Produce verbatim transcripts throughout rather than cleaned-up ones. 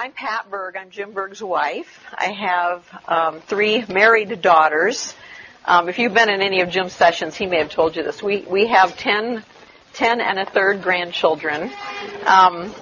I'm Pat Berg. I'm Jim Berg's wife. I have um, three married daughters. Um, if you've been in any of Jim's sessions, he may have told you this. We we have ten, ten and a third grandchildren. Um,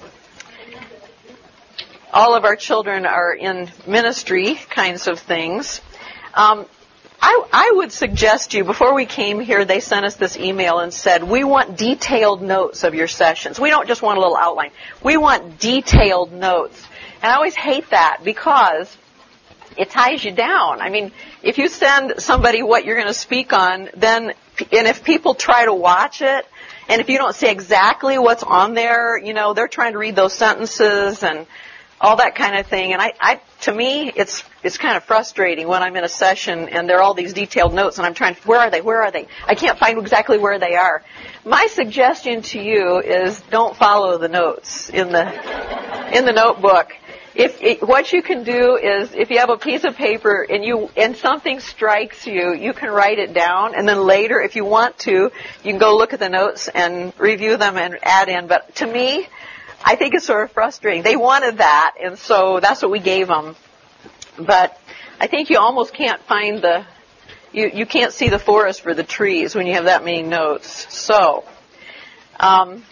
all of our children are in ministry kinds of things. Um, I, I would suggest you, before we came here, they sent us this email and said, we want detailed notes of your sessions. We don't just want a little outline. We want detailed notes. And I always hate that because it ties you down. I mean, if you send somebody what you're going to speak on, then, and if people try to watch it, and if you don't say exactly what's on there, you know, they're trying to read those sentences and all that kind of thing. And I, I to me, it's it's kind of frustrating when I'm in a session and there are all these detailed notes and I'm trying to, where are they, where are they? I can't find exactly where they are. My suggestion to you is don't follow the notes in the in the notebook. If it, what you can do is, if you have a piece of paper and you and something strikes you, you can write it down, and then later, if you want to, you can go look at the notes and review them and add in. But to me, I think it's sort of frustrating. They wanted that, and so that's what we gave them. But I think you almost can't find the, you you can't see the forest for the trees when you have that many notes. So. Um,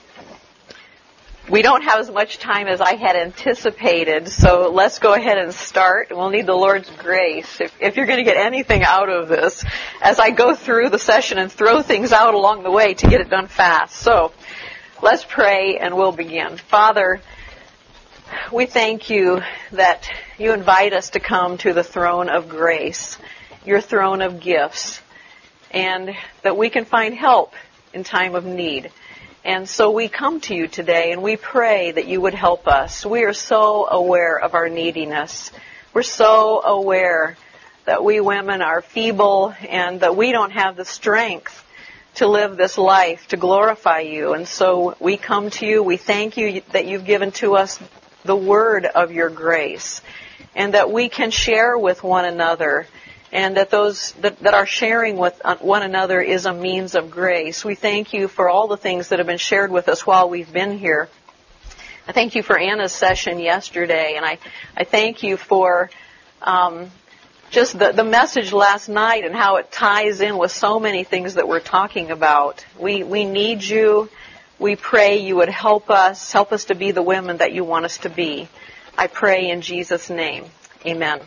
We don't have as much time as I had anticipated, so let's go ahead and start. We'll need the Lord's grace if, if you're going to get anything out of this as I go through the session and throw things out along the way to get it done fast. So let's pray and we'll begin. Father, we thank you that you invite us to come to the throne of grace, your throne of gifts, and that we can find help in time of need. And so we come to you today and we pray that you would help us. We are so aware of our neediness. We're so aware that we women are feeble and that we don't have the strength to live this life, to glorify you. And so we come to you. We thank you that you've given to us the word of your grace and that we can share with one another, and that those that, that our sharing with one another is a means of grace. We thank you for all the things that have been shared with us while we've been here. I thank you for Anna's session yesterday, and I, I thank you for um, just the, the message last night and how it ties in with so many things that we're talking about. We we need you. We pray you would help us, help us to be the women that you want us to be. I pray in Jesus' name. Amen.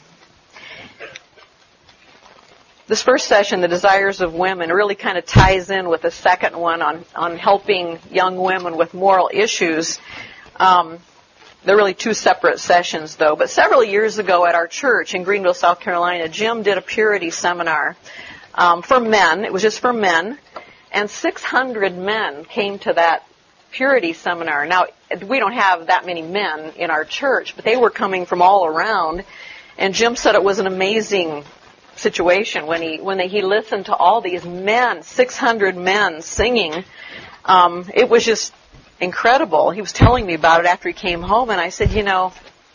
This first session, The Desires of Women, really kind of ties in with the second one on, on helping young women with moral issues. Um, they're really two separate sessions, though. But several years ago at our church in Greenville, South Carolina, Jim did a purity seminar um, for men. It was just for men. And six hundred men came to that purity seminar. Now, we don't have that many men in our church, but they were coming from all around. And Jim said it was an amazing situation when he when they, he listened to all these men, six hundred men singing. Um, it was just incredible. He was telling me about it after he came home, and I said, you know,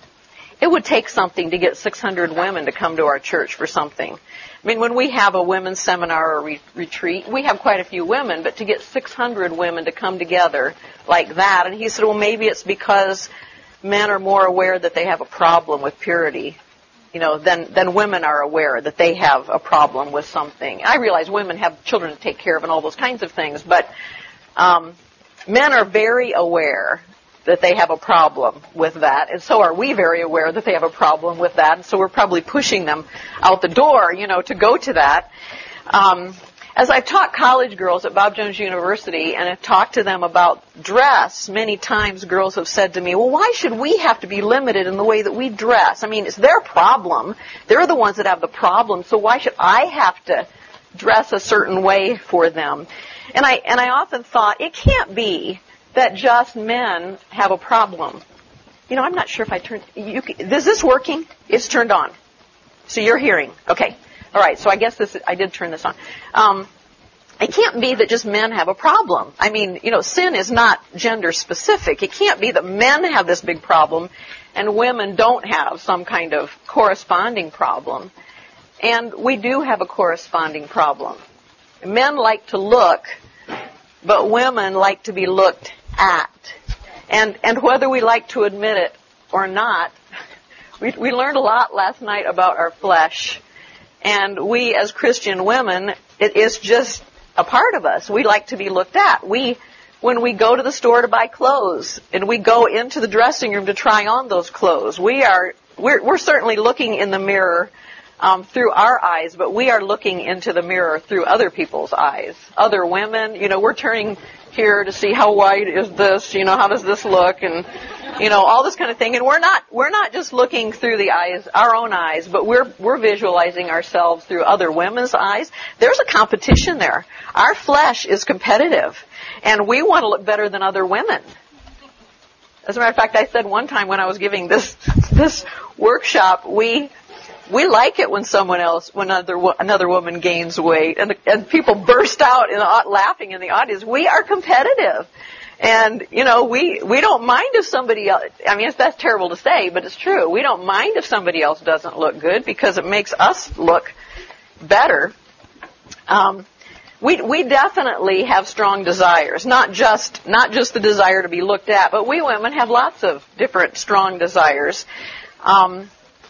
it would take something to get six hundred women to come to our church for something. I mean, when we have a women's seminar or re- retreat, we have quite a few women, but to get six hundred women to come together like that, and he said, well, maybe it's because men are more aware that they have a problem with purity. You know, then, then women are aware that they have a problem with something. I realize women have children to take care of and all those kinds of things, but um, men are very aware that they have a problem with that, and so are we very aware that they have a problem with that, and so we're probably pushing them out the door, you know, to go to that. Um, as I've taught college girls at Bob Jones University and I've talked to them about dress, many times girls have said to me, well, why should we have to be limited in the way that we dress? I mean, it's their problem. They're the ones that have the problem, so why should I have to dress a certain way for them? And I and I often thought, it can't be that just men have a problem. You know, I'm not sure if I turned, you, is this working? It's turned on. So you're hearing. Okay. All right, so I guess this, I did turn this on. Um, it can't be that just men have a problem. I mean, you know, sin is not gender specific. It can't be that men have this big problem and women don't have some kind of corresponding problem. And we do have a corresponding problem. Men like to look, but women like to be looked at. And and whether we like to admit it or not, we, we learned a lot last night about our flesh. And we, as Christian women, it is just a part of us. We like to be looked at. We, when we go to the store to buy clothes, and we go into the dressing room to try on those clothes, we are, we're, we're certainly looking in the mirror um, through our eyes, but we are looking into the mirror through other people's eyes. Other women, you know, we're turning here to see how white is this, you know, how does this look, and you know, all this kind of thing. And we're not we're not just looking through the eyes, our own eyes, but we're we're visualizing ourselves through other women's eyes. There's a competition there. Our flesh is competitive, and we want to look better than other women. As a matter of fact, I said one time when I was giving this this workshop, we we like it when someone else, when another another woman gains weight, and the, and people burst out in the, laughing in the audience. We are competitive, and you know we we don't mind if somebody else. I mean, that's terrible to say, but it's true. We don't mind if somebody else doesn't look good because it makes us look better. Um, we we definitely have strong desires, not just not just the desire to be looked at, but we women have lots of different strong desires. Um,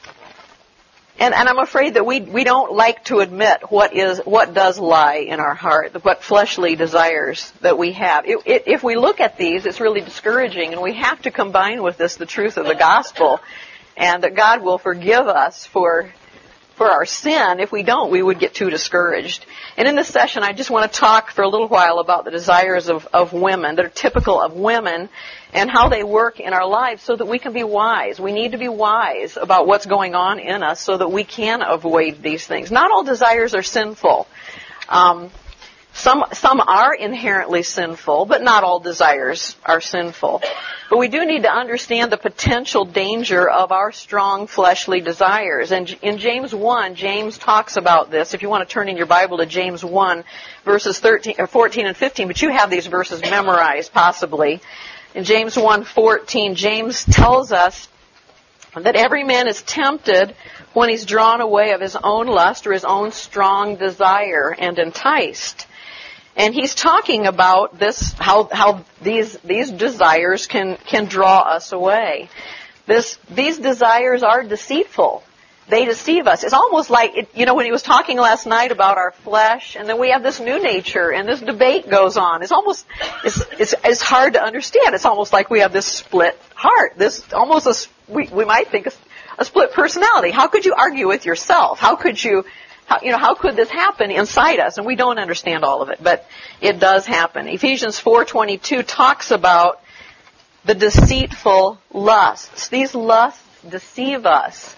And, and I'm afraid that we we don't like to admit what is what does lie in our heart, what fleshly desires that we have. It, it, if we look at these, it's really discouraging, and we have to combine with this the truth of the gospel, and that God will forgive us for for our sin. If we don't, we would get too discouraged. And in this session, I just want to talk for a little while about the desires of, of women that are typical of women and how they work in our lives so that we can be wise. We need to be wise about what's going on in us so that we can avoid these things. Not all desires are sinful. Um, some some are inherently sinful, but not all desires are sinful. But we do need to understand the potential danger of our strong fleshly desires. And in James one, James talks about this. If you want to turn in your Bible to James one, verses thirteen, or fourteen and fifteen, but you have these verses memorized possibly. In James one fourteen, James tells us that every man is tempted when he's drawn away of his own lust or his own strong desire and enticed. And he's talking about this, how how these these desires can can draw us away. This these desires are deceitful. They deceive us. It's almost like, it, you know, when he was talking last night about our flesh, and then we have this new nature, and this debate goes on. It's almost, it's, it's, it's hard to understand. It's almost like we have this split heart. This, almost a, we, we might think a, a split personality. How could you argue with yourself? How could you, how, you know, how could this happen inside us? And we don't understand all of it, but it does happen. Ephesians four twenty-two talks about the deceitful lusts. These lusts deceive us.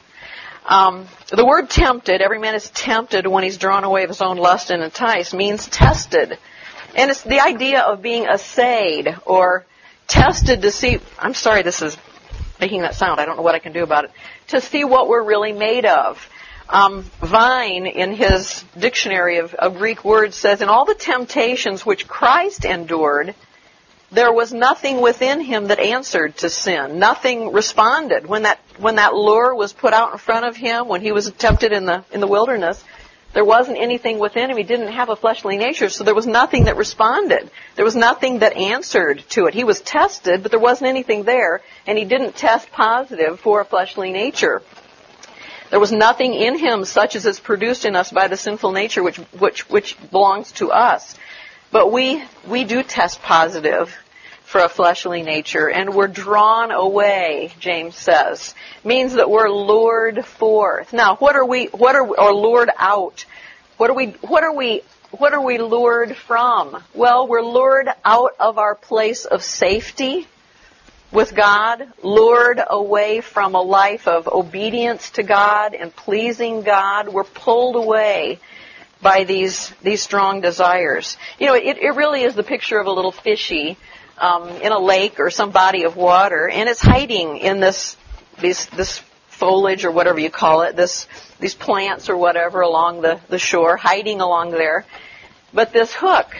Um, the word tempted, every man is tempted when he's drawn away of his own lust and enticed, means tested. And it's the idea of being assayed or tested to see, I'm sorry this is making that sound, I don't know what I can do about it, to see what we're really made of. Um, Vine, in his dictionary of, of Greek words, says, in all the temptations which Christ endured, there was nothing within him that answered to sin. Nothing responded. When that when that lure was put out in front of him, when he was tempted in the in the wilderness, there wasn't anything within him. He didn't have a fleshly nature, so there was nothing that responded. There was nothing that answered to it. He was tested, but there wasn't anything there, and he didn't test positive for a fleshly nature. There was nothing in him such as is produced in us by the sinful nature, which which which belongs to us. But we we do test positive for a fleshly nature, and we're drawn away, James says. Means that we're lured forth. Now, what are we what are or lured out? What are we what are we what are we lured from? Well, we're lured out of our place of safety with God, lured away from a life of obedience to God and pleasing God. We're pulled away by these these strong desires. You know, it, it really is the picture of a little fishy um, in a lake or some body of water, and it's hiding in this this this foliage or whatever you call it, this these plants or whatever along the, the shore, hiding along there. But this hook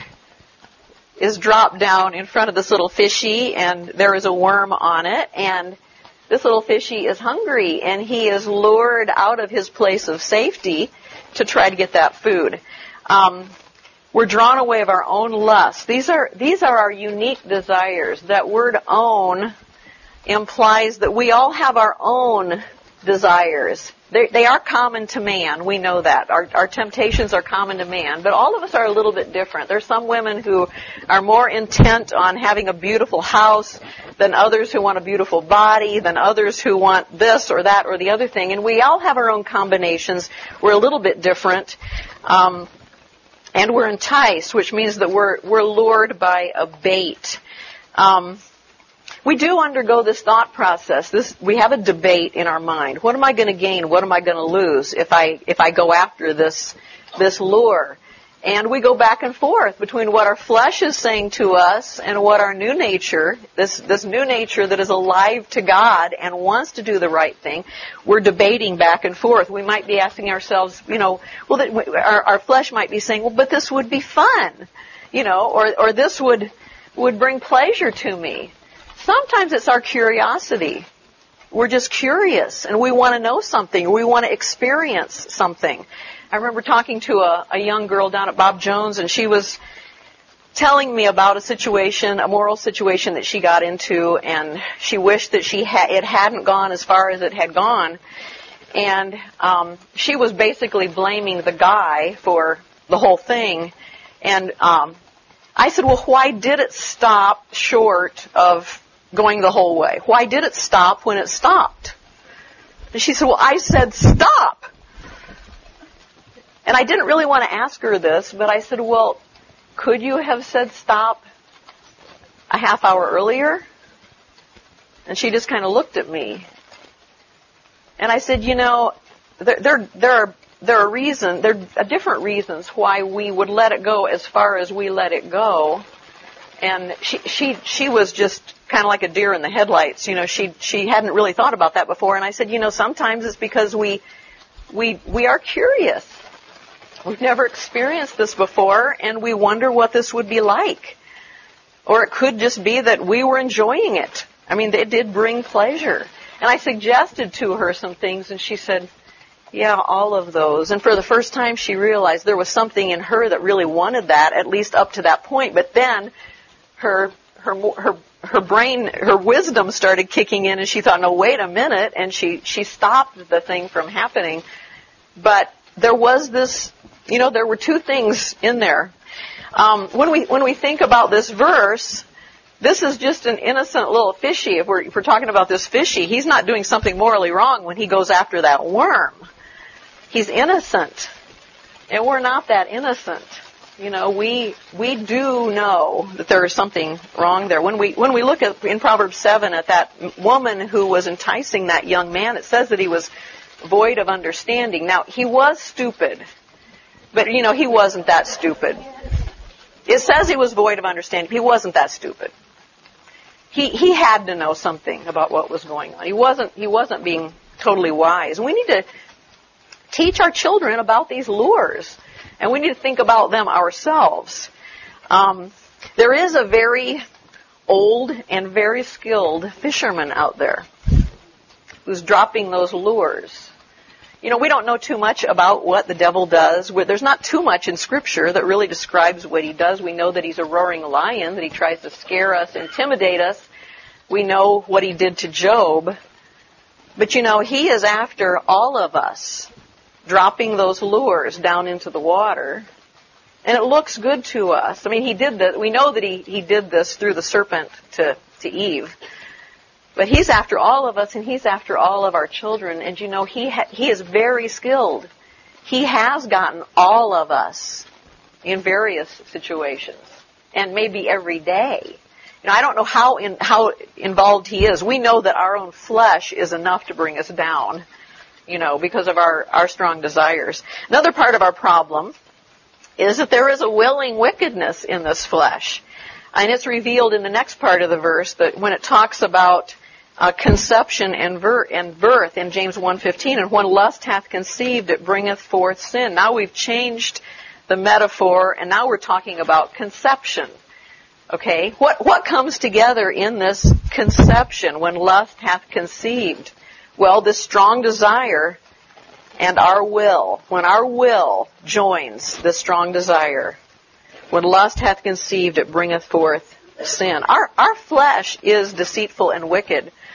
is dropped down in front of this little fishy, and there is a worm on it, and this little fishy is hungry, and he is lured out of his place of safety to try to get that food. Um, we're drawn away of our own lusts. These are these are our unique desires. That word own implies that we all have our own desires. They, they are common to man. We know that. Our, our temptations are common to man, but all of us are a little bit different. There's some women who are more intent on having a beautiful house than others who want a beautiful body, than others who want this or that or the other thing. And we all have our own combinations. We're a little bit different. Um, and we're enticed, which means that we're, we're lured by a bait. Um, We do undergo this thought process. This, we have a debate in our mind. What am I going to gain? What am I going to lose if I if I go after this this lure? And we go back and forth between what our flesh is saying to us and what our new nature, this this new nature that is alive to God and wants to do the right thing, we're debating back and forth. We might be asking ourselves, you know, well, our, our flesh might be saying, well, but this would be fun, you know, or or this would would bring pleasure to me. Sometimes it's our curiosity. We're just curious and we want to know something. We want to experience something. I remember talking to a, a young girl down at Bob Jones, and she was telling me about a situation, a moral situation that she got into, and she wished that she ha- it hadn't gone as far as it had gone. And um, she was basically blaming the guy for the whole thing. And um, I said, well, why did it stop short of going the whole way? Why did it stop when it stopped? And she said, well, I said stop. And I didn't really want to ask her this, but I said, well, could you have said stop a half hour earlier? And she just kind of looked at me. And I said, you know, there, there, there are there are reasons, there are different reasons why we would let it go as far as we let it go. And she she she was just kind of like a deer in the headlights. You know, she she hadn't really thought about that before. And I said, you know, sometimes it's because we we we are curious. We've never experienced this before, and we wonder what this would be like. Or it could just be that we were enjoying it. I mean, it did bring pleasure. And I suggested to her some things, and she said, yeah, all of those. And for the first time, she realized there was something in her that really wanted that, at least up to that point. But then her her her her brain, her wisdom started kicking in, and she thought, no, wait a minute, and she she stopped the thing from happening. But there was this, you know, there were two things in there. Um, when we when we think about this verse, this is just an innocent little fishy. If we're, if we're talking about this fishy, he's not doing something morally wrong when he goes after that worm. He's innocent, and we're not that innocent. You know, we we do know that there is something wrong there. When we when we look at in Proverbs seven at that woman who was enticing that young man, it says that he was void of understanding. Now, he was stupid, but you know, he wasn't that stupid. It says he was void of understanding. He wasn't that stupid. He he had to know something about what was going on. He wasn't he wasn't being totally wise. We need to teach our children about these lures, and we need to think about them ourselves. Um, there is a very old and very skilled fisherman out there who's dropping those lures. You know, we don't know too much about what the devil does. There's not too much in Scripture that really describes what he does. We know that he's a roaring lion, that he tries to scare us, intimidate us. We know what he did to Job. But, you know, he is after all of us, dropping those lures down into the water. And it looks good to us. I mean, he did that. We know that he, he did this through the serpent to, to Eve. But he's after all of us, and he's after all of our children. And, you know, he ha- he is very skilled. He has gotten all of us in various situations, and maybe every day. You know, I don't know how in, how involved he is. We know that our own flesh is enough to bring us down, you know, because of our, our strong desires. Another part of our problem is that there is a willing wickedness in this flesh. And it's revealed in the next part of the verse that when it talks about uh, conception and, ver- and birth in James one fifteen, and when lust hath conceived, it bringeth forth sin. Now we've changed the metaphor, and now we're talking about conception. Okay? What, what comes together in this conception when lust hath conceived? Well, this strong desire and our will. When our will joins the strong desire, when lust hath conceived, it bringeth forth sin. Our our flesh is deceitful and wicked.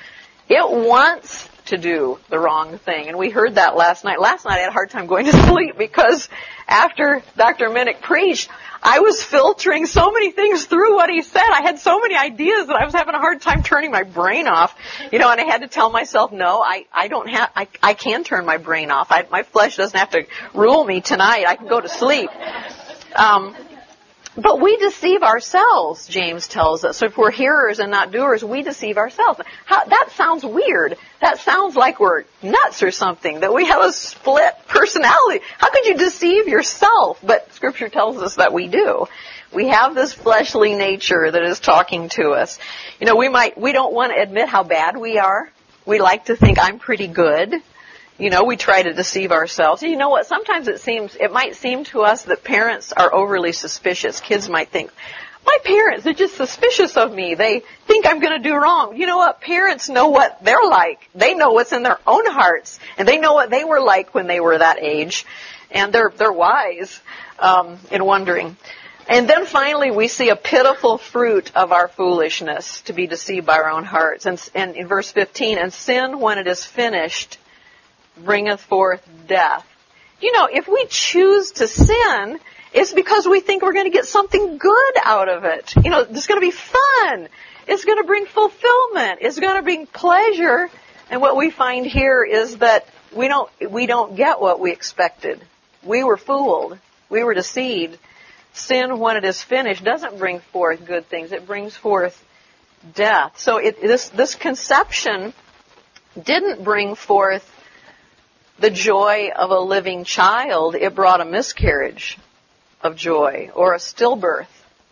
It wants to do the wrong thing. And we heard that last night. Last night I had a hard time going to sleep because after Doctor Minnick preached, I was filtering so many things through what he said. I had so many ideas that I was having a hard time turning my brain off. You know, and I had to tell myself, no, I, I don't have, I, I can turn my brain off. I, my flesh doesn't have to rule me tonight. I can go to sleep. Um, But we deceive ourselves, James tells us. So if we're hearers and not doers, we deceive ourselves. How, that sounds weird. That sounds like we're nuts or something, that we have a split personality. How could you deceive yourself? But Scripture tells us that we do. We have this fleshly nature that is talking to us. You know, we might, we don't want to admit how bad we are. We like to think I'm pretty good. You know, we try to deceive ourselves. You know what? Sometimes it seems, it might seem to us that parents are overly suspicious. Kids might think, my parents are just suspicious of me. They think I'm going to do wrong. You know what? Parents know what they're like. They know what's in their own hearts. And they know what they were like when they were that age. And they're, they're wise, um, in wondering. And then finally we see a pitiful fruit of our foolishness to be deceived by our own hearts. And, and in verse fifteen, and sin when it is finished bringeth forth death. You know, if we choose to sin, it's because we think we're going to get something good out of it. You know, it's going to be fun. It's going to bring fulfillment. It's going to bring pleasure. And what we find here is that we don't, we don't get what we expected. We were fooled. We were deceived. Sin, when it is finished, doesn't bring forth good things. It brings forth death. So it, this, this conception didn't bring forth the joy of a living child. It brought a miscarriage of joy or a stillbirth.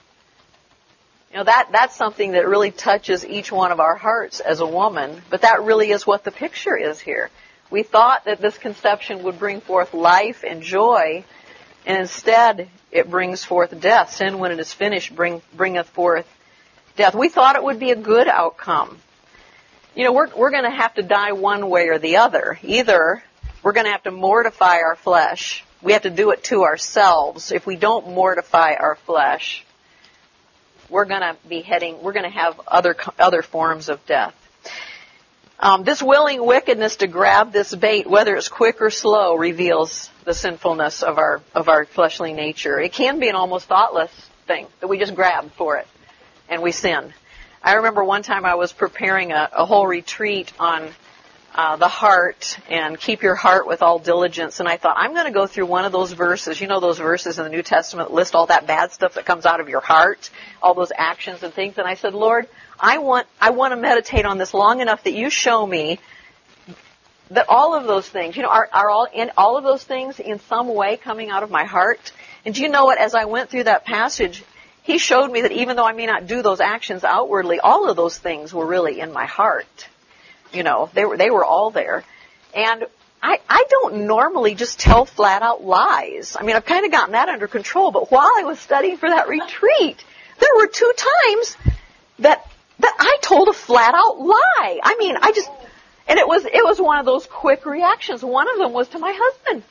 You know, that, that's something that really touches each one of our hearts as a woman, but that really is what the picture is here. We thought that this conception would bring forth life and joy, and instead it brings forth death. Sin, when it is finished, bring, bringeth forth death. We thought it would be a good outcome. You know, we're, we're going to have to die one way or the other. Either we're going to have to mortify our flesh. We have to do it to ourselves. If we don't mortify our flesh, we're going to be heading, we're going to have other other forms of death. Um, this willing wickedness to grab this bait, whether it's quick or slow, reveals the sinfulness of our of our fleshly nature. It can be an almost thoughtless thing that we just grab for it and we sin. I remember one time I was preparing a, a whole retreat on Uh, the heart and keep your heart with all diligence. And I thought, I'm going to go through one of those verses. You know those verses in the New Testament that list all that bad stuff that comes out of your heart, all those actions and things. And I said, Lord, I want, I want to meditate on this long enough that you show me that all of those things, you know, are, are all in all of those things in some way coming out of my heart. And do you know what? As I went through that passage, he showed me that even though I may not do those actions outwardly, all of those things were really in my heart. You know, they were, they were all there. And I, I don't normally just tell flat out lies. I mean, I've kind of gotten that under control, but while I was studying for that retreat, there were two times that, that I told a flat out lie. I mean, I just, and it was, it was one of those quick reactions. One of them was to my husband.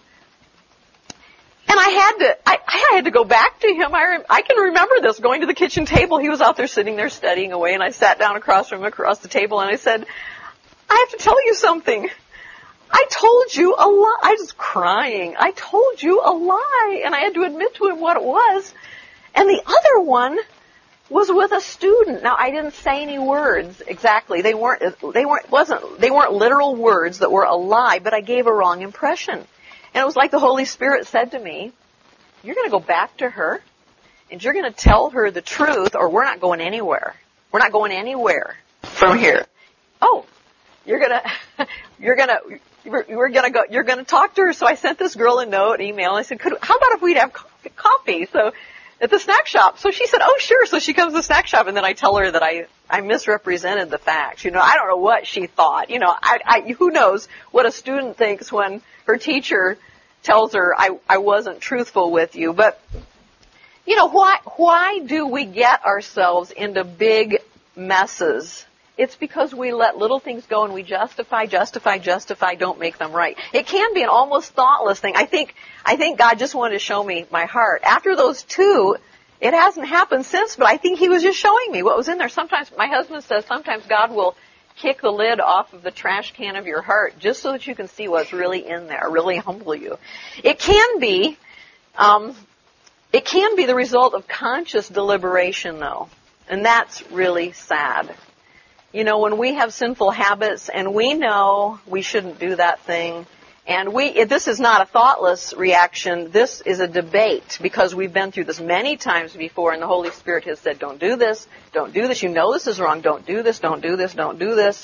And I had to, I, I had to go back to him. I, rem, I can remember this, going to the kitchen table. He was out there sitting there studying away, and I sat down across from him, across the table, and I said, I have to tell you something. I told you a lie. I was crying. I told you a lie. And I had to admit to him what it was. And the other one was with a student. Now, I didn't say any words exactly. They weren't, they weren't, wasn't, they weren't literal words that were a lie, but I gave a wrong impression. And it was like the Holy Spirit said to me, you're going to go back to her and you're going to tell her the truth, or we're not going anywhere. We're not going anywhere from here. Oh. You're gonna, you're gonna, we're gonna go, you're gonna talk to her. So I sent this girl a note, an email, and I said, Could, how about if we'd have coffee? So, at the snack shop. So she said, oh sure. So she comes to the snack shop, and then I tell her that I, I misrepresented the facts. You know, I don't know what she thought. You know, I, I, who knows what a student thinks when her teacher tells her I, I wasn't truthful with you. But, you know, why, why do we get ourselves into big messes? It's because we let little things go and we justify, justify, justify, don't make them right. It can be an almost thoughtless thing. I think, I think God just wanted to show me my heart. After those two, it hasn't happened since, but I think he was just showing me what was in there. Sometimes, my husband says, sometimes God will kick the lid off of the trash can of your heart just so that you can see what's really in there, really humble you. It can be, um, it can be the result of conscious deliberation, though, and that's really sad. You know, when we have sinful habits and we know we shouldn't do that thing, and we, this is not a thoughtless reaction, this is a debate because we've been through this many times before and the Holy Spirit has said, don't do this, don't do this, you know this is wrong, don't do this, don't do this, don't do this.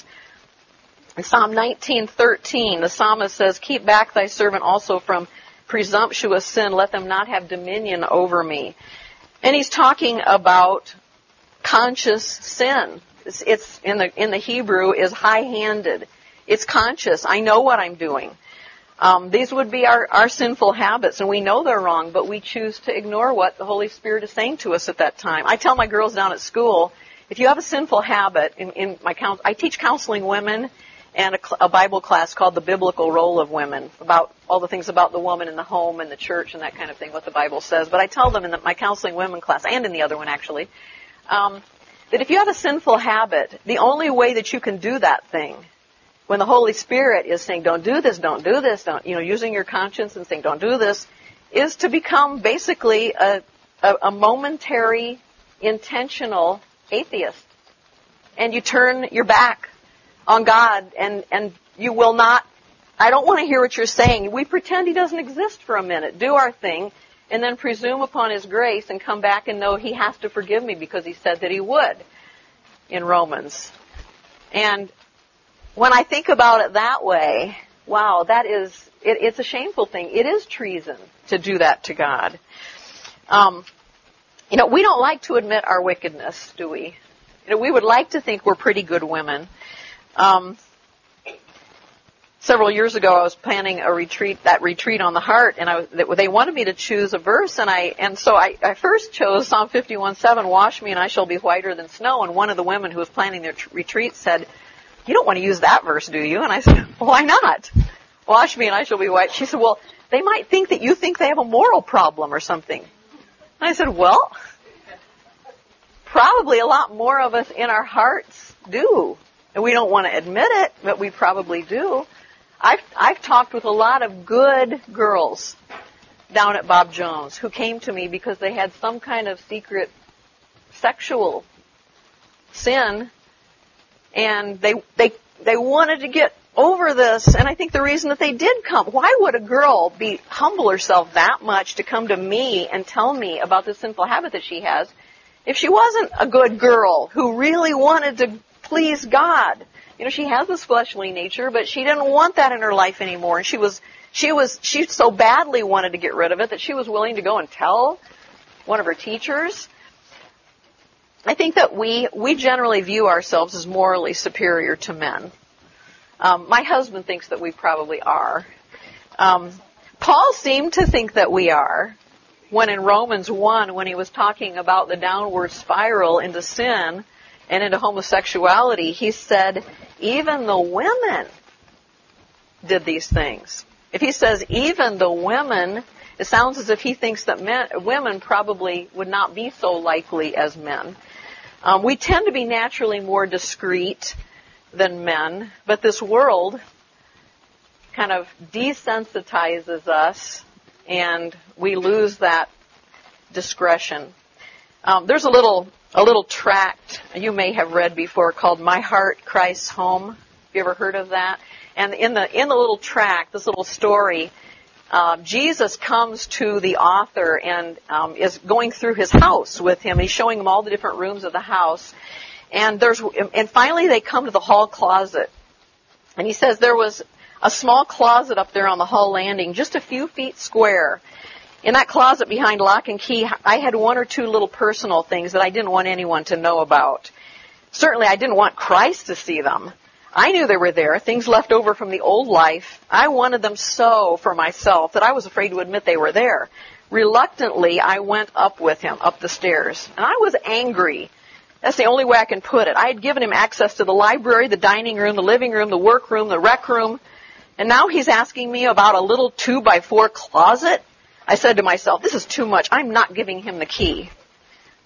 In Psalm nineteen thirteen, the psalmist says, keep back thy servant also from presumptuous sin, let them not have dominion over me. And he's talking about conscious sin. It's, it's in the in the Hebrew is high-handed. It's conscious. I know what I'm doing. Um, these would be our, our sinful habits, and we know they're wrong, but we choose to ignore what the Holy Spirit is saying to us at that time. I tell my girls down at school, if you have a sinful habit, in, in my counsel, I teach counseling women and a, a Bible class called The Biblical Role of Women, about all the things about the woman in the home and the church and that kind of thing, what the Bible says. But I tell them in the, my counseling women class, and in the other one actually, um, that if you have a sinful habit, the only way that you can do that thing, when the Holy Spirit is saying, don't do this, don't do this, don't, you know, using your conscience and saying, don't do this, is to become basically a, a, a momentary, intentional atheist. And you turn your back on God, and, and you will not, I don't want to hear what you're saying. We pretend He doesn't exist for a minute, do our thing, and then presume upon His grace and come back and know He has to forgive me because He said that He would in Romans. And when I think about it that way, wow, that is, it, it's a shameful thing. It is treason to do that to God. Um, you know, we don't like to admit our wickedness, do we? You know, we would like to think we're pretty good women. Um, several years ago, I was planning a retreat, that retreat on the heart, and I was, they wanted me to choose a verse, and I, and so I, I first chose Psalm fifty-one seven, wash me and I shall be whiter than snow, and one of the women who was planning their t- retreat said, you don't want to use that verse, do you? And I said, why not? Wash me and I shall be white. She said, well, they might think that you think they have a moral problem or something. And I said, well, probably a lot more of us in our hearts do. And we don't want to admit it, but we probably do. I've, I've talked with a lot of good girls down at Bob Jones who came to me because they had some kind of secret sexual sin, and they they they wanted to get over this. And I think the reason that they did come, why would a girl be humble herself that much to come to me and tell me about this sinful habit that she has if she wasn't a good girl who really wanted to please God? You know, she has this fleshly nature, but she didn't want that in her life anymore. And she was, she was, she so badly wanted to get rid of it that she was willing to go and tell one of her teachers. I think that we, we generally view ourselves as morally superior to men. Um, my husband thinks that we probably are. Um, Paul seemed to think that we are when in Romans one, when he was talking about the downward spiral into sin and into homosexuality, he said, even the women did these things. If he says even the women, it sounds as if he thinks that men, women probably would not be so likely as men. Um, we tend to be naturally more discreet than men, but this world kind of desensitizes us, and we lose that discretion. Um, there's a little a little tract you may have read before called "My Heart, Christ's Home." Have you ever heard of that? And in the in the little tract, this little story, uh, Jesus comes to the author and um, is going through his house with him. He's showing him all the different rooms of the house, and there's and finally they come to the hall closet, and he says there was a small closet up there on the hall landing, just a few feet square. In that closet behind lock and key, I had one or two little personal things that I didn't want anyone to know about. Certainly I didn't want Christ to see them. I knew they were there, things left over from the old life. I wanted them so for myself that I was afraid to admit they were there. Reluctantly, I went up with him, up the stairs, and I was angry. That's the only way I can put it. I had given him access to the library, the dining room, the living room, the workroom, the rec room, and now he's asking me about a little two by four closet. I said to myself, this is too much. I'm not giving him the key.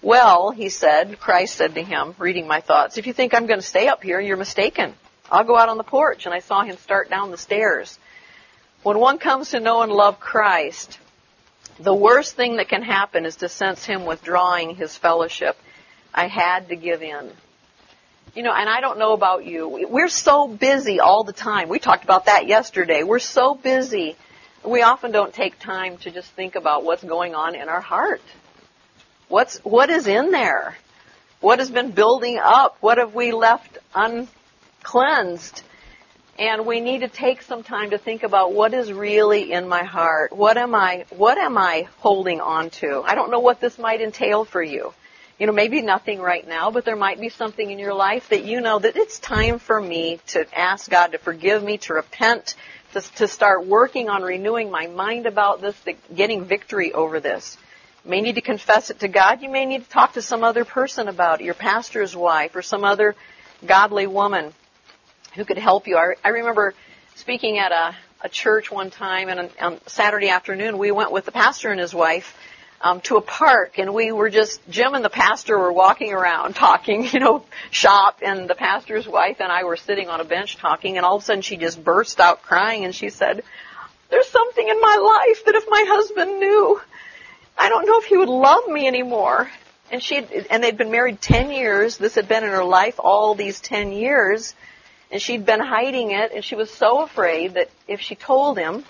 Well, he said, Christ said to him, reading my thoughts, if you think I'm going to stay up here, you're mistaken. I'll go out on the porch. And I saw him start down the stairs. When one comes to know and love Christ, the worst thing that can happen is to sense him withdrawing his fellowship. I had to give in. You know, and I don't know about you. We're so busy all the time. We talked about that yesterday. We're so busy. We often don't take time to just think about what's going on in our heart. What's, what is in there? What has been building up? What have we left uncleansed? And we need to take some time to think about what is really in my heart. What am I, what am I holding on to? I don't know what this might entail for you. You know, maybe nothing right now, but there might be something in your life that you know that it's time for me to ask God to forgive me, to repent, to, to start working on renewing my mind about this, to getting victory over this. You may need to confess it to God. You may need to talk to some other person about it, your pastor's wife or some other godly woman who could help you. I, I remember speaking at a, a church one time, and on, on Saturday afternoon we went with the pastor and his wife um, to a park, and we were just, Jim and the pastor were walking around talking, you know, shop, and the pastor's wife and I were sitting on a bench talking, and all of a sudden she just burst out crying, and she said, there's something in my life that if my husband knew, I don't know if he would love me anymore. And she and they'd been married ten years. This had been in her life all these ten years. And she'd been hiding it, and she was so afraid that if she told him,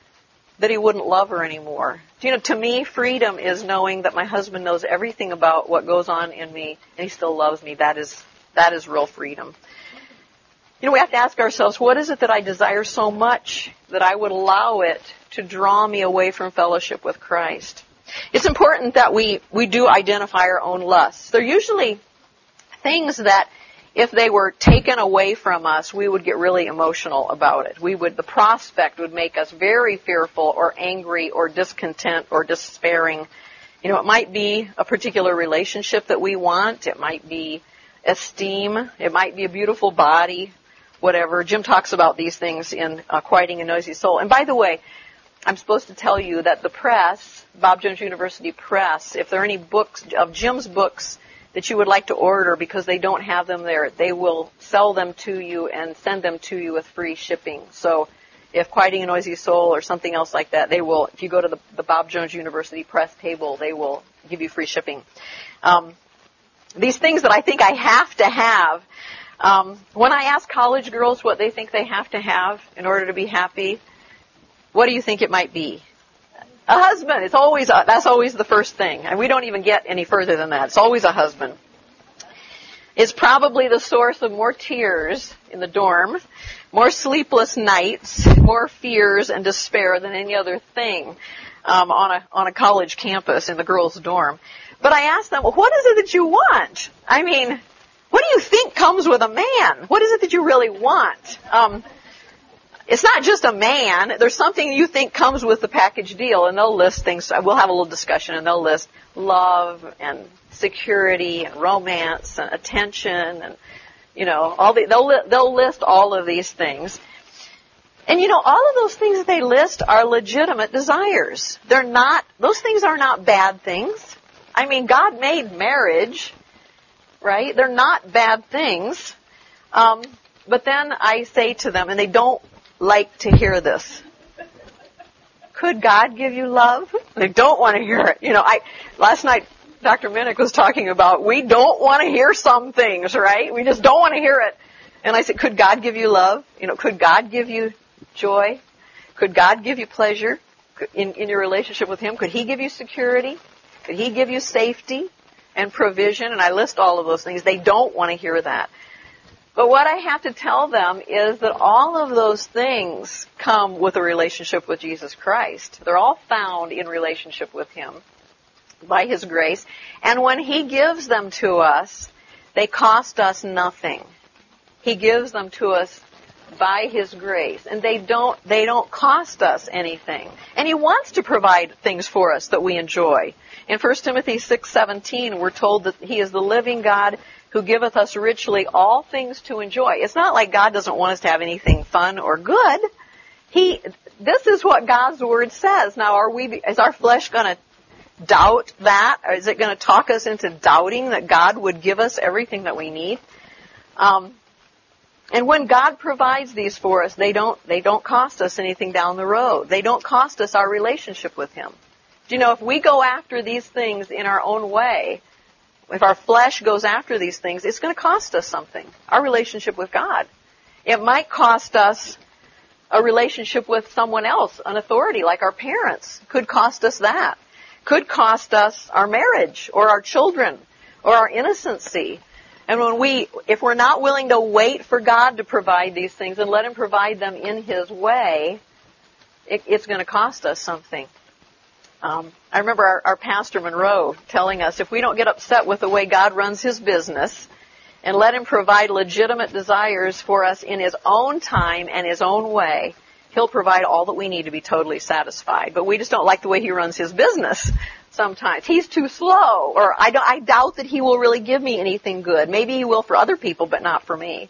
that he wouldn't love her anymore. You know, to me, freedom is knowing that my husband knows everything about what goes on in me, and he still loves me. That is, that is real freedom. You know, we have to ask ourselves, what is it that I desire so much that I would allow it to draw me away from fellowship with Christ? It's important that we, we do identify our own lusts. They're usually things that if they were taken away from us, we would get really emotional about it. We would, the prospect would make us very fearful or angry or discontent or despairing. You know, it might be a particular relationship that we want. It might be esteem. It might be a beautiful body, whatever. Jim talks about these things in uh, Quieting a Noisy Soul. And by the way, I'm supposed to tell you that the press, Bob Jones University Press, if there are any books of Jim's books that you would like to order because they don't have them there, they will sell them to you and send them to you with free shipping. So if Quieting a Noisy Soul or something else like that, they will, if you go to the, the Bob Jones University Press table, they will give you free shipping. Um, these things that I think I have to have, um, when I ask college girls what they think they have to have in order to be happy, what do you think it might be? A husband. It's always a, that's always the first thing. And we don't even get any further than that. It's always a husband. It's probably the source of more tears in the dorm, more sleepless nights, more fears and despair than any other thing um, on a on a college campus in the girls' dorm. But I asked them, well, what is it that you want? I mean, what do you think comes with a man? What is it that you really want? Um, It's not just a man. There's something you think comes with the package deal, and they'll list things. We'll have a little discussion, and they'll list love and security and romance and attention, and you know, all the, they'll they'll list all of these things. And you know, all of those things that they list are legitimate desires. They're not; those things are not bad things. I mean, God made marriage, right? They're not bad things. Um, but then I say to them, and they don't like to hear this. Could God give you love? They don't want to hear it. You know, I last night Doctor Minnick was talking about we don't want to hear some things, right? We just don't want to hear it. And I said, could God give you love? You know, could God give you joy? Could God give you pleasure in, in your relationship with Him? Could He give you security? Could He give you safety and provision? And I list all of those things. They don't want to hear that. But what I have to tell them is that all of those things come with a relationship with Jesus Christ. They're all found in relationship with Him by His grace. And when He gives them to us, they cost us nothing. He gives them to us by His grace. And they don't, they don't cost us anything. And He wants to provide things for us that we enjoy. In First Timothy six seventeen, we're told that He is the living God who giveth us richly all things to enjoy. It's not like God doesn't want us to have anything fun or good. He, this is what God's Word says. Now, are we, is our flesh going to doubt that? Or is it going to talk us into doubting that God would give us everything that we need? Um, and when God provides these for us, they don't, they don't cost us anything down the road. They don't cost us our relationship with Him. Do you know, if we go after these things in our own way, if our flesh goes after these things, it's going to cost us something. Our relationship with God. It might cost us a relationship with someone else, an authority like our parents. Could cost us that. Could cost us our marriage or our children or our innocency. And when we, if we're not willing to wait for God to provide these things and let Him provide them in His way, it, it's going to cost us something. Um, I remember our, our pastor Monroe telling us, if we don't get upset with the way God runs His business and let Him provide legitimate desires for us in His own time and His own way, He'll provide all that we need to be totally satisfied. But we just don't like the way He runs His business sometimes. He's too slow, or I, don't, I doubt that He will really give me anything good. Maybe He will for other people, but not for me.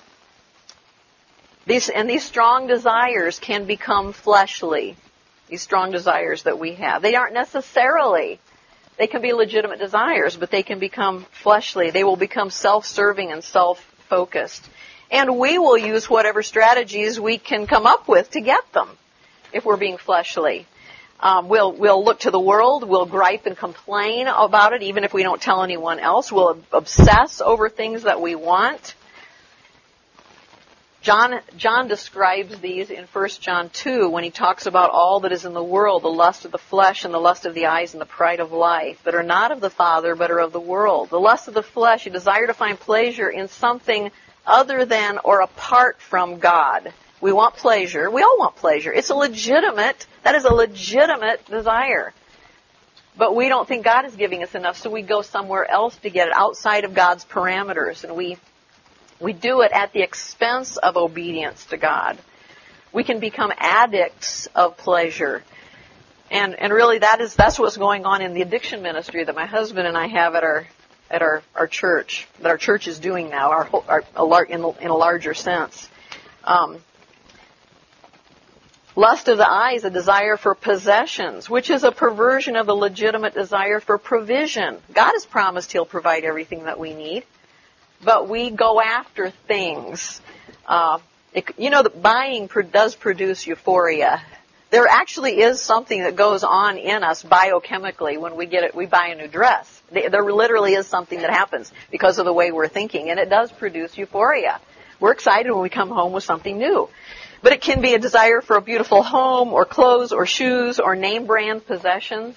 These, and these strong desires can become fleshly. These strong desires that we have. They aren't necessarily, they can be legitimate desires, but they can become fleshly. They will become self-serving and self-focused. And we will use whatever strategies we can come up with to get them, if we're being fleshly. Um, we'll, we'll look to the world, we'll gripe and complain about it, even if we don't tell anyone else. We'll obsess over things that we want. John, John describes these in First John two when he talks about all that is in the world, the lust of the flesh and the lust of the eyes and the pride of life, that are not of the Father but are of the world. The lust of the flesh, you desire to find pleasure in something other than or apart from God. We want pleasure. We all want pleasure. It's a legitimate, that is a legitimate desire. But we don't think God is giving us enough, so we go somewhere else to get it outside of God's parameters, and we We do it at the expense of obedience to God. We can become addicts of pleasure. And and really that is that's what's going on in the addiction ministry that my husband and I have at our at our, our church, that our church is doing now, our, our in, in a larger sense. Um, lust of the eyes, a desire for possessions, which is a perversion of a legitimate desire for provision. God has promised He'll provide everything that we need. But we go after things. Uh, it, you know that buying pro- does produce euphoria. There actually is something that goes on in us biochemically when we get it. We buy a new dress. There literally is something that happens because of the way we're thinking, and it does produce euphoria. We're excited when we come home with something new. But it can be a desire for a beautiful home, or clothes, or shoes, or name brand possessions.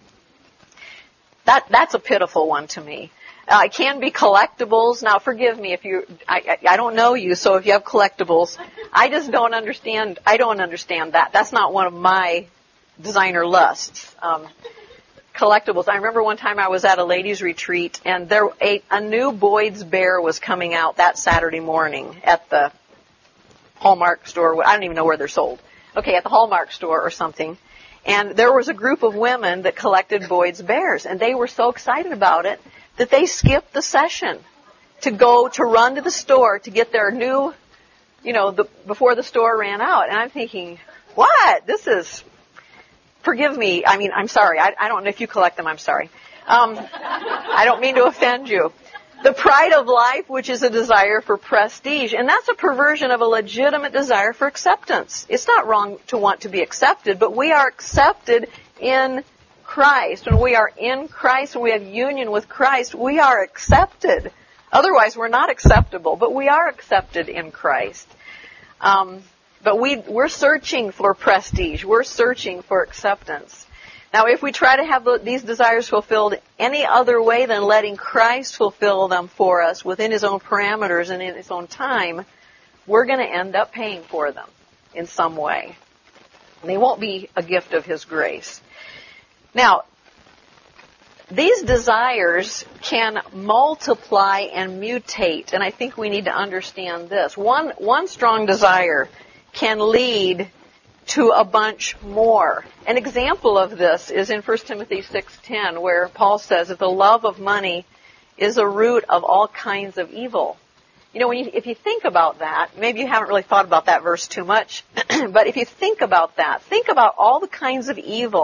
That that's a pitiful one to me. Uh, it can be collectibles. Now, forgive me if you, I, I, I don't know you, so if you have collectibles, I just don't understand, I don't understand that. That's not one of my designer lusts. Um, collectibles. I remember one time I was at a ladies' retreat, and there a, a new Boyd's Bear was coming out that Saturday morning at the Hallmark store. I don't even know where they're sold. Okay, at the Hallmark store or something. And there was a group of women that collected Boyd's Bears, and they were so excited about it that they skipped the session to go to run to the store to get their new, you know, the, before the store ran out. And I'm thinking, what? This is, forgive me. I mean, I'm sorry. I, I don't know if you collect them. I'm sorry. Um, I don't mean to offend you. The pride of life, which is a desire for prestige. And that's a perversion of a legitimate desire for acceptance. It's not wrong to want to be accepted, but we are accepted in Christ. When we are in Christ, when we have union with Christ, we are accepted. Otherwise, we're not acceptable, but we are accepted in Christ. Um, but we, we're searching for prestige. We're searching for acceptance. Now, if we try to have these desires fulfilled any other way than letting Christ fulfill them for us within His own parameters and in His own time, we're going to end up paying for them in some way. And they won't be a gift of His grace. Now, these desires can multiply and mutate, and I think we need to understand this. One, one strong desire can lead to a bunch more. An example of this is in First Timothy six ten, where Paul says that the love of money is a root of all kinds of evil. You know, when you, if you think about that, maybe you haven't really thought about that verse too much, but if you think about that, think about all the kinds of evil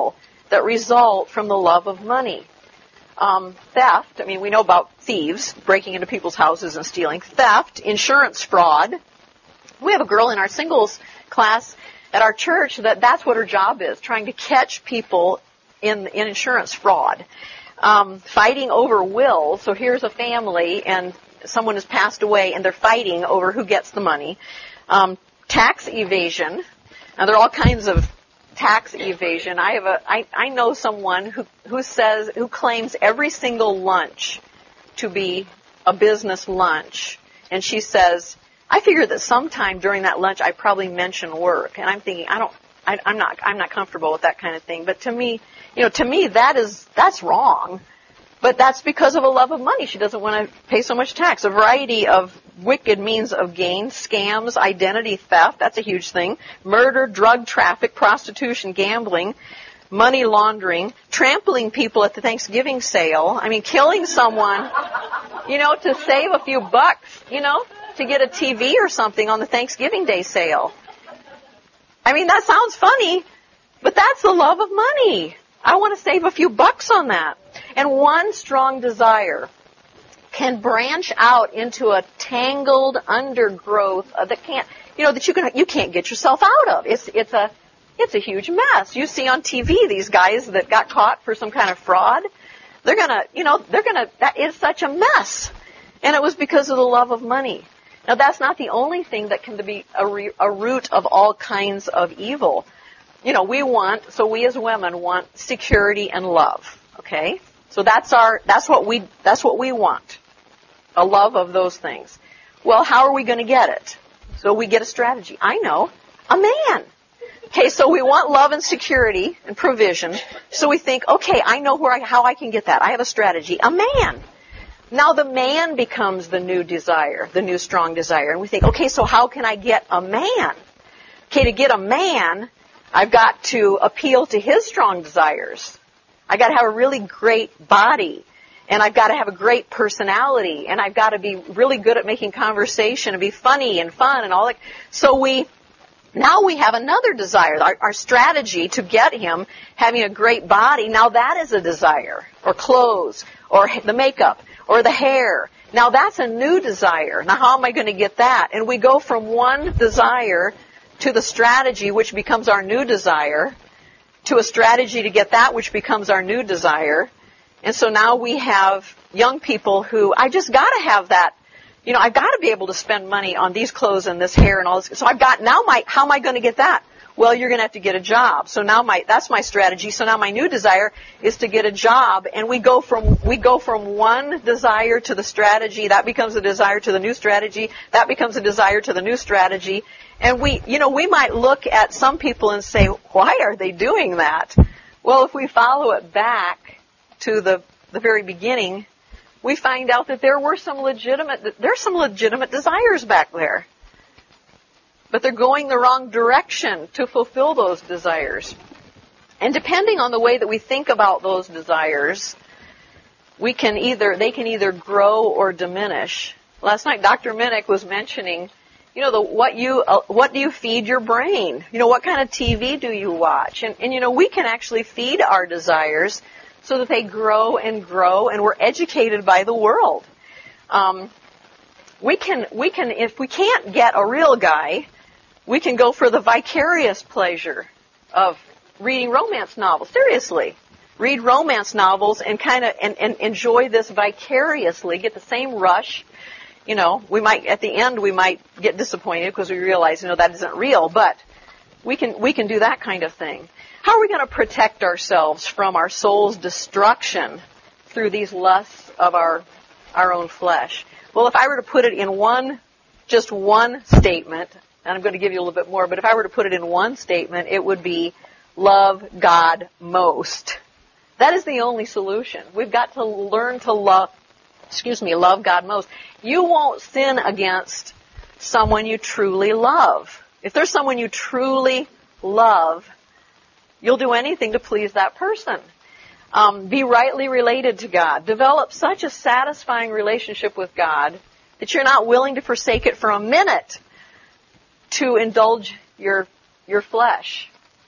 that result from the love of money. Um, theft, I mean, we know about thieves breaking into people's houses and stealing. Theft, insurance fraud. We have a girl in our singles class at our church that that's what her job is, trying to catch people in, in insurance fraud. Um, fighting over wills. So here's a family and someone has passed away and they're fighting over who gets the money. Um, tax evasion. Now there are all kinds of tax evasion. I have a, I, I know someone who, who says, who claims every single lunch to be a business lunch. And she says, I figure that sometime during that lunch I probably mention work. And I'm thinking, I don't, I, I'm not, I'm not comfortable with that kind of thing. But to me, you know, to me that is, that's wrong. But that's because of a love of money. She doesn't want to pay so much tax. A variety of wicked means of gain, scams, identity theft, that's a huge thing. Murder, drug traffic, prostitution, gambling, money laundering, trampling people at the Thanksgiving sale. I mean, killing someone, you know, to save a few bucks, you know, to get a T V or something on the Thanksgiving Day sale. I mean, that sounds funny, but that's the love of money. I want to save a few bucks on that. And one strong desire can branch out into a tangled undergrowth that can't, you know, that you can, you can't get yourself out of. It's, it's a, it's a huge mess. You see on T V these guys that got caught for some kind of fraud. They're gonna, you know, they're gonna, that is such a mess. And it was because of the love of money. Now that's not the only thing that can be a, re, a root of all kinds of evil. You know, we want, so we as women want security and love. Okay? So that's our, that's what we, that's what we want. A love of those things. Well, how are we going to get it? So we get a strategy. I know. A man. Okay, so we want love and security and provision. So we think, okay, I know where I, how I can get that. I have a strategy. A man. Now the man becomes the new desire, the new strong desire. And we think, okay, so how can I get a man? Okay, to get a man, I've got to appeal to his strong desires. I got to have a really great body, and I've got to have a great personality, and I've got to be really good at making conversation and be funny and fun and all that. So we, now we have another desire. Our, our strategy to get him having a great body, now that is a desire. Or clothes, or the makeup, or the hair. Now that's a new desire. Now how am I going to get that? And we go from one desire to the strategy which becomes our new desire, to a strategy to get that which becomes our new desire. And so now we have young people who, I just got to have that, you know, I've got to be able to spend money on these clothes and this hair and all this. So I've got, now my, how am I going to get that? Well, you're going to have to get a job. So now my, that's my strategy. So now my new desire is to get a job. And we go from, we go from one desire to the strategy. That becomes a desire to the new strategy. That becomes a desire to the new strategy. And we, you know, we might look at some people and say, why are they doing that? Well, if we follow it back to the, the very beginning, we find out that there were some legitimate, there's some legitimate desires back there. But they're going the wrong direction to fulfill those desires. And depending on the way that we think about those desires, we can either, they can either grow or diminish. Last night, Doctor Minnick was mentioning, you know, the, what you, uh, what do you feed your brain? You know, what kind of T V do you watch? And, and, you know, we can actually feed our desires so that they grow and grow, and we're educated by the world. Um, we can, we can, if we can't get a real guy, we can go for the vicarious pleasure of reading romance novels. Seriously. Read romance novels and kind of, and, and enjoy this vicariously, get the same rush. You know, we might, at the end, we might get disappointed because we realize, you know, that isn't real, but we can, we can do that kind of thing. How are we going to protect ourselves from our soul's destruction through these lusts of our, our own flesh? Well, if I were to put it in one, just one statement, and I'm going to give you a little bit more, but if I were to put it in one statement, it would be love God most. That is the only solution. We've got to learn to love, excuse me, love God most. You won't sin against someone you truly love. If there's someone you truly love, you'll do anything to please that person. Um, be rightly related to God. Develop such a satisfying relationship with God that you're not willing to forsake it for a minute to indulge your your flesh.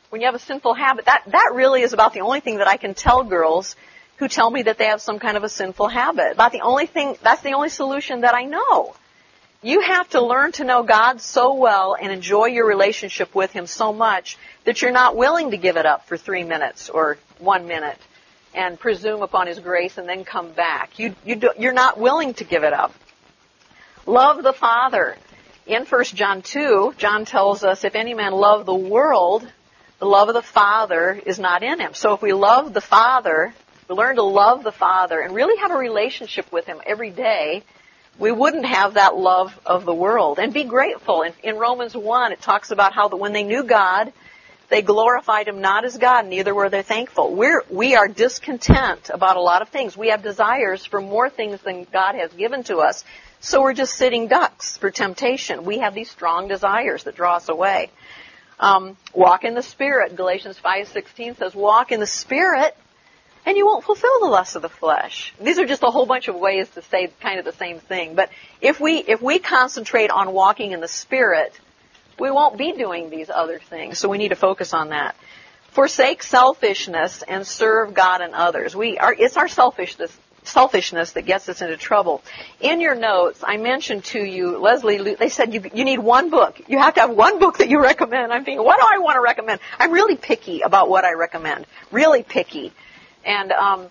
when you have a sinful habit, that, that really is about the only thing that I can tell girls who tell me that they have some kind of a sinful habit. About the only thing, that's the only solution that I know. You have to learn to know God so well and enjoy your relationship with Him so much that you're not willing to give it up for three minutes or one minute and presume upon His grace and then come back. You, you do, you're not willing to give it up. Love the Father. In First John two, John tells us, if any man love the world, the love of the Father is not in him. So if we love the Father, we learn to love the Father and really have a relationship with Him every day, we wouldn't have that love of the world. And be grateful. In, in Romans one, it talks about how that when they knew God, they glorified Him not as God, neither were they thankful. We're, we are discontent about a lot of things. We have desires for more things than God has given to us. So we're just sitting ducks for temptation. We have these strong desires that draw us away. Um, walk in the Spirit. Galatians five sixteen says, walk in the Spirit, and you won't fulfill the lusts of the flesh. These are just a whole bunch of ways to say kind of the same thing. But if we if we concentrate on walking in the Spirit, we won't be doing these other things. So we need to focus on that. Forsake selfishness and serve God and others. We are it's our selfishness selfishness that gets us into trouble. In your notes, I mentioned to you, Leslie, they said you, you need one book. You have to have one book that you recommend. I'm thinking, what do I want to recommend? I'm really picky about what I recommend. Really picky. And um,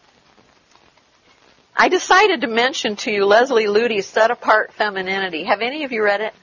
I decided to mention to you Leslie Ludy's Set Apart Femininity. Have any of you read it?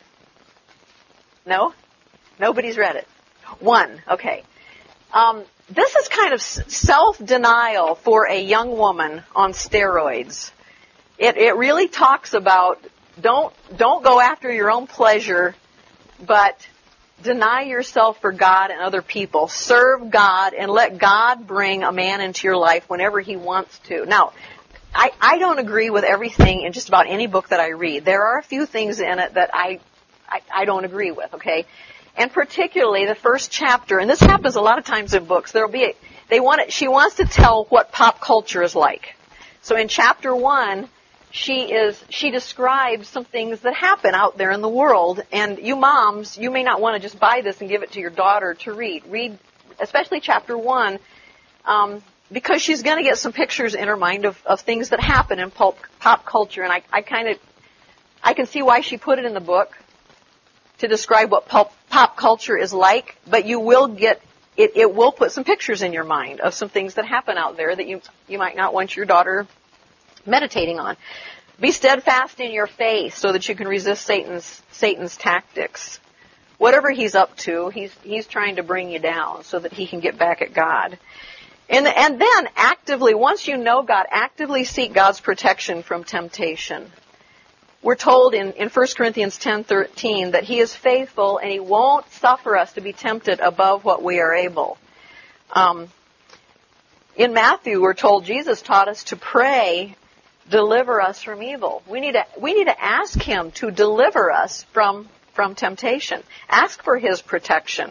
No? Nobody's read it. One. Okay. Um, this is kind of self-denial for a young woman on steroids. It, it really talks about don't don't go after your own pleasure, but deny yourself for God and other people. Serve God and let God bring a man into your life whenever He wants to. Now, I, I don't agree with everything in just about any book that I read. There are a few things in it that I, I, I don't agree with, okay? And particularly the first chapter, and this happens a lot of times in books, there'll be a, they want it, she wants to tell what pop culture is like. So in chapter one, she is, she describes some things that happen out there in the world, and you moms, you may not want to just buy this and give it to your daughter to read. Read, especially chapter one, um, because she's going to get some pictures in her mind of, of things that happen in pop, pop culture, and I, I kind of, I can see why she put it in the book to describe what pop, pop culture is like, but you will get, it, it will put some pictures in your mind of some things that happen out there that you, you might not want your daughter meditating on. Be steadfast in your faith so that you can resist Satan's, Satan's tactics. Whatever he's up to, he's, he's trying to bring you down so that he can get back at God. And, and then actively, once you know God, actively seek God's protection from temptation. We're told in, in First Corinthians ten thirteen that He is faithful and He won't suffer us to be tempted above what we are able. Um, in Matthew, we're told Jesus taught us to pray, deliver us from evil. We need to, we need to ask Him to deliver us from, from temptation. Ask for His protection.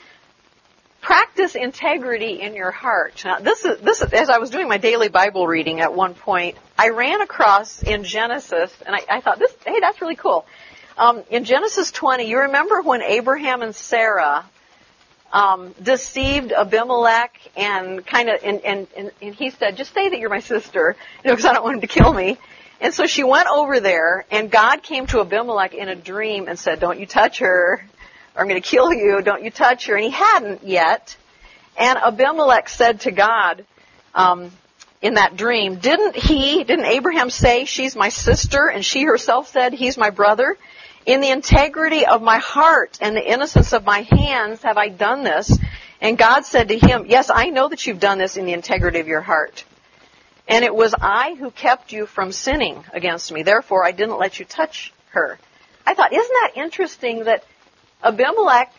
Practice integrity in your heart. Now, this is, this is, as I was doing my daily Bible reading at one point, I ran across in Genesis, and I, I thought, this, hey, that's really cool. Um, in Genesis twenty, you remember when Abraham and Sarah um, deceived Abimelech and kind of, and, and, and, and he said, just say that you're my sister, you know, because I don't want him to kill me. And so she went over there, and God came to Abimelech in a dream and said, don't you touch her, or I'm going to kill you, don't you touch her. And he hadn't yet. And Abimelech said to God um, in that dream, didn't he, didn't Abraham say, she's my sister, and she herself said, he's my brother? In the integrity of my heart and the innocence of my hands have I done this. And God said to him, yes, I know that you've done this in the integrity of your heart. And it was I who kept you from sinning against me. Therefore, I didn't let you touch her. I thought, isn't that interesting that Abimelech,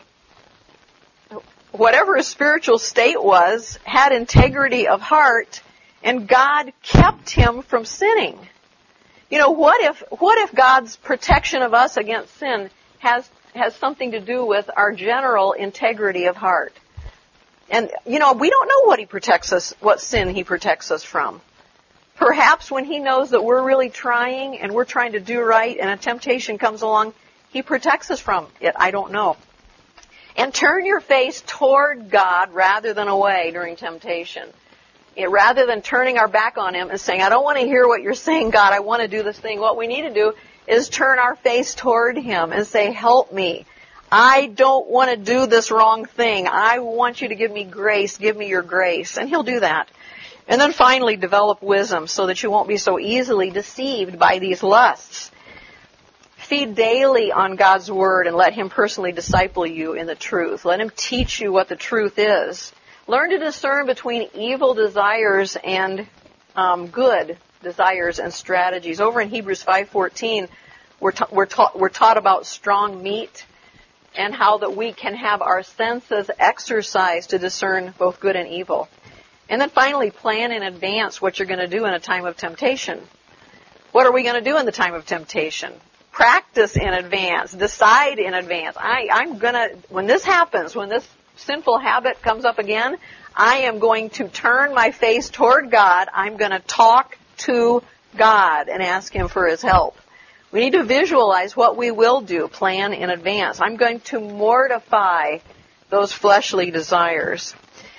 whatever his spiritual state was, had integrity of heart, and God kept him from sinning. You know, what if what if God's protection of us against sin has has something to do with our general integrity of heart? And, you know, we don't know what he protects us, what sin he protects us from. Perhaps when he knows that we're really trying and we're trying to do right and a temptation comes along, he protects us from it. I don't know. And turn your face toward God rather than away during temptation. You know, rather than turning our back on Him and saying, I don't want to hear what you're saying, God, I want to do this thing. What we need to do is turn our face toward Him and say, help me. I don't want to do this wrong thing. I want you to give me grace. Give me your grace. And He'll do that. And then finally, develop wisdom so that you won't be so easily deceived by these lusts. Feed daily on God's Word and let Him personally disciple you in the truth. Let Him teach you what the truth is. Learn to discern between evil desires and um, good desires and strategies. Over in Hebrews five fourteen, we're, ta- we're, ta- we're taught about strong meat and how that we can have our senses exercised to discern both good and evil. And then finally, plan in advance what you're going to do in a time of temptation. What are we going to do in the time of temptation? Practice in advance. Decide in advance. I, I'm going to, when this happens, when this sinful habit comes up again, I am going to turn my face toward God. I'm going to talk to God and ask Him for His help. We need to visualize what we will do, plan in advance. I'm going to mortify those fleshly desires.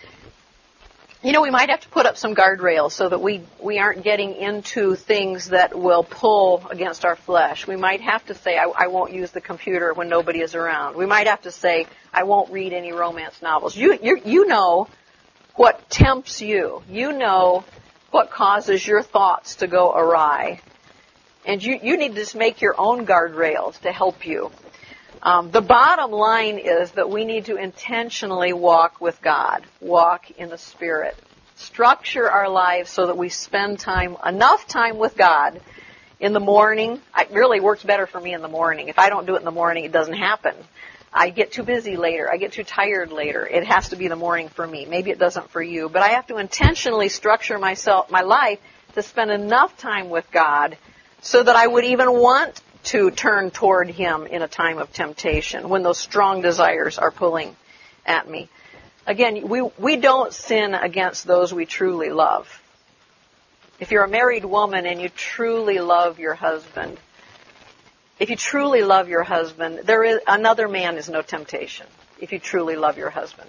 You know, we might have to put up some guardrails so that we, we aren't getting into things that will pull against our flesh. We might have to say, I, I won't use the computer when nobody is around. We might have to say, I won't read any romance novels. You, you, you know what tempts you. You know what causes your thoughts to go awry. And you, you need to just make your own guardrails to help you. Um, the bottom line is that we need to intentionally walk with God, walk in the Spirit, structure our lives so that we spend time, enough time with God in the morning. It really works better for me in the morning. If I don't do it in the morning, it doesn't happen. I get too busy later. I get too tired later. It has to be the morning for me. Maybe it doesn't for you, but I have to intentionally structure myself, my life, to spend enough time with God so that I would even want to turn toward Him in a time of temptation, when those strong desires are pulling at me. Again, we, we don't sin against those we truly love. If you're a married woman and you truly love your husband, if you truly love your husband, there is another man is no temptation, if you truly love your husband.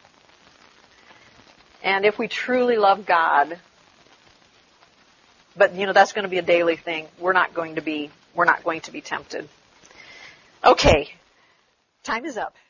And if we truly love God, but, you know, that's going to be a daily thing. We're not going to be, we're not going to be tempted. Okay. Time is up.